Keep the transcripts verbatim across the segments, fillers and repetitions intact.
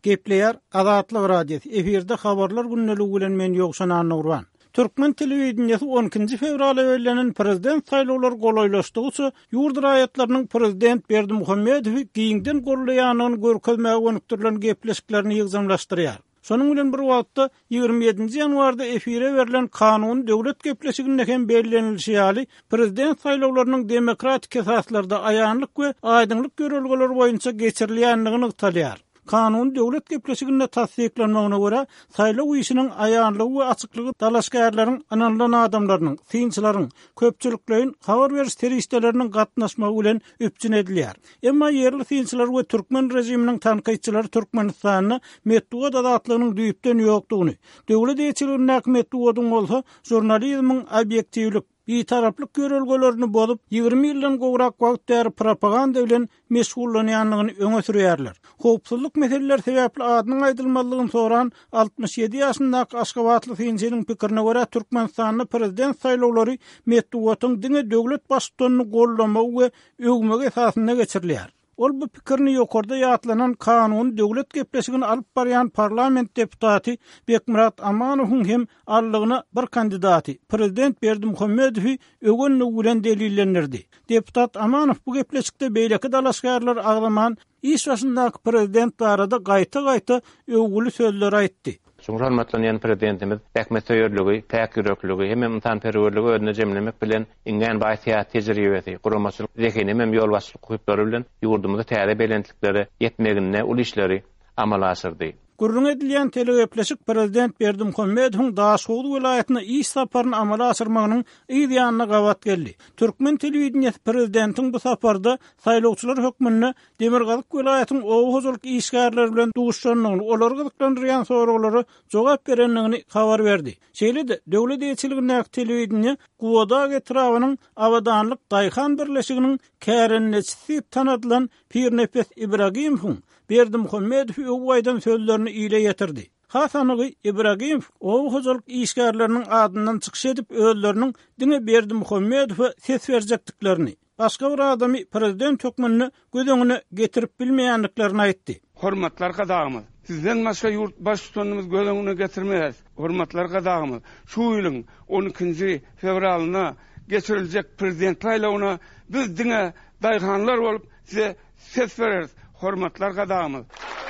Gepleýär Azatlyk radiosu. Eferde habarlar günneligi bilen men Ýogşan Anurwan. Türkmen telewizionyasy on ikinji fevral öwellenen prezident saýlawlary golaýlaşdygy üçin ýurt raýatlarynyň prezident Berdimuhammedowy giňden gorlaýanyny görkezmäge gönükdirilen gepleşiklerini ýygzamlaşdyrýar. Şonuň bilen bir wagtda ýygrimi ýedinji ýanwarda efire berilen kanun döwlet gepleşiginde hem bellenilýär ýaly prezident saýlawlarynyň demokratik esaslarda aýanlyk we aýdynlyk görelgeleri boýunça geçirilýänligini ýytalýar. Kanun döwlet gepleşiginde tasdiklenmegine görä saýlaw işiniň aýanlygy we açyklygy dalaşgärlaryň, ananlan adamlarynyň, synçylaryň, köpçüliklerin habar beriş teristleriniň gatnaşmagy bilen üpçün edilýär. Emma ýerli synçylar we türkmen rejiminiň tanqytçylary Türkmenistanyny Medwedew adatlygynyň düýpden ýokdugyny, döwlet ýetiriliň Medwedew bolsa jurnalizmiň obyektiwlik bir taraplyk görelgelerini bolup ýygrimi ýyldan gowrak wagt däri propaganda bilen meşgullanýanlygyny öňe sürýärler. Howpsuzlyk meseleleri sebäpli adynyň aýdylmalygyny soran altmış ýedi ýaşyndaky Aşgabatly synçynyň pikirine görä Türkmenistanyň prezident saýlawlary Medwedewyň diňe döwlet başçylygyny gollamagy we öwmegi esasyna geçirilýär. Ol bu pikirini ýokarda ýatlanan kanun döwlet gepleşigini alyp barýan parlament deputaty Bekmurat Amanowyň hem allygyna bir kandidaty prezident Berdimuhammedowy öwgenligi bilen delillendirdi. Deputat Amanow bu gepleşikde beýleki dalaşgärler agdaman iş başyndaky prezident barada gaýta-gaýta öwgüli sözler aýtdy. Şoňra hormatlanan prezidentimiz äkmet söýerligi, täk yürekligi, hem tanperwerligi öňe jemlemek bilen ingen baýsy tejribesi, guramaçylyk zekini hem ýolbaşçylyk hypdary bilen ýurdumyzda täze belentlikleri ýetmegine ul işleri amala aşyrdy. Gurrun edilýän telegepleşik prezident Berdimuhammedowyň Daşoğlu welaýatyna iş saparyny amala aşyrmagynyň ýa-da gawat geldi. Türkmen telewizionyasy prezidentiň bu saparda saýlawçylar hökmüne Demirgazyk welaýatynyň owuzlyk işgärleri bilen duşanlygyny, olary gyzyklandyrýan soraglary jogap berenligini habar berdi. Şeýle-de döwlet ýetiriliň telewizionyasy Guwada getrawynyň awadanlyk daýhan birleşiginiň kärenneçisi tanadylan Pirnefes Ibragimow Berdimuhammedow öwaydan sözlerini ýyle ýetirdi. Hasanygy Ibragimow owuzlyk işgärleriniň adyndan çykyş edip öýleriniň diňe Berdimuhammedowa ses berjekdiklerini, başga bir adamy prezident hökmüne göz getirip bilmeýänliklerini aýtdy. Hormatlar gadagymyz, sizden başga ýurt başçylygymyz göz öňüne getirmeýär. Hormatlar gadagymyz, şu ýylyň on ikinji fevralyna geçiriljek prezident saýlawyna biz diňe daýhanlar bolup size ses bereriz. Hormatlar gadagymyz.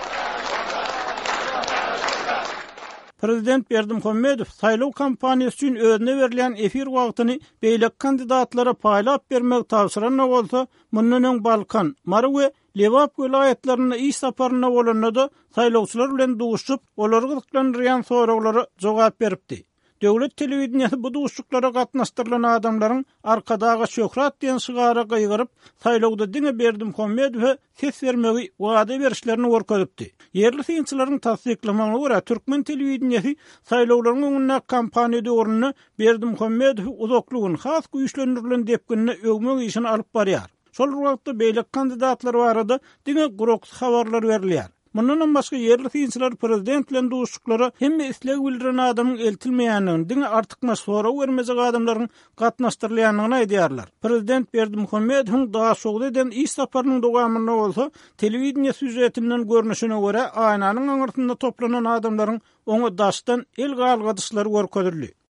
Prezident Berdimuhammedow saýlaw kampaniýasy üçin özüne berilen efir wagtyny beýlek kandidatlara paýlap bermek tapşyranyna bolsa, mundan öň Balkan, Mara we Lewap welaýatlaryna iş saparyna bolanda saýlawçylar bilen duşup, olary gyzyklandyrýan soraglary jogap beripdi. Döwlet telewizionyasy bu duşuklara gatnaşdyrylan adamlaryň arkadaga şöhrat diýen şygara gyýgyryp, saýlawda diňe Berdimuhammedowa ses bermegi wada berişlerini görkezipdi. Yerli synçylaryň tasdiklamagyna görä Türkmen telewizionyasy saýlawlaryň öňüne kampaniýa döwrüne Berdimuhammedow uzaklygyny has güýçlendirilen depkinine öwmek işini alyp barýar. Şol wagtda beýlek kandidatlar barada diňe guruk habarlar berilýär. Mundan başga yerli synçylar prezident bilen duşuklara hem isleg bildiren adamyň eltilmeýänligini, diňe artykma sora bermejek adamlaryň gatnaşdyrylýanlygyny aýdýarlar. Prezident Berdimuhammedowyň Daşoğlu eden iş saparynyň dowamyna bolsa, telewizioniýa süjetinden görnüşine görä aýnanyň aňyrtynda toplanan adamlaryň oňa daşdan el galgadyşlary görkezildi.